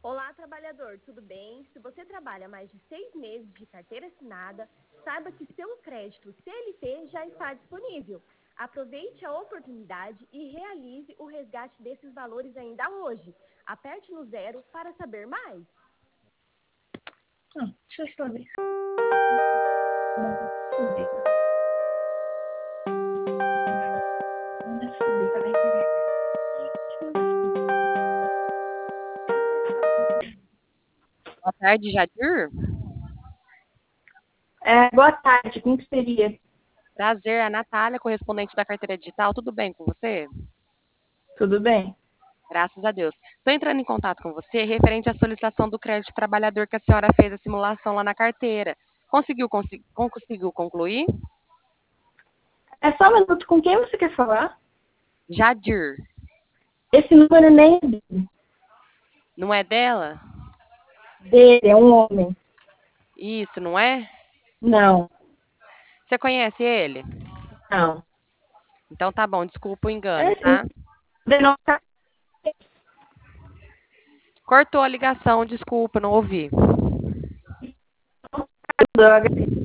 Olá, trabalhador, tudo bem? Se você trabalha mais de 6 meses de carteira assinada, saiba que seu crédito CLT já está disponível. Aproveite a oportunidade e realize o resgate desses valores ainda hoje. Aperte no 0 para saber mais. Deixa eu só ver. Subir. Manda subir, vai ver. Boa tarde, Jadir. Boa tarde, como que seria? Prazer, a Natália, correspondente da carteira digital. Tudo bem com você? Tudo bem? Graças a Deus. Estou entrando em contato com você referente à solicitação do crédito trabalhador que a senhora fez a simulação lá na carteira. Conseguiu concluir? É só um minuto, com quem você quer falar? Jadir, Esse número nem é não é dela? dele, é um homem. Isso, não é? Não, Você conhece ele? não. Então tá bom, desculpa o engano, É, tá? denota- Cortou a ligação, desculpa, não ouvi.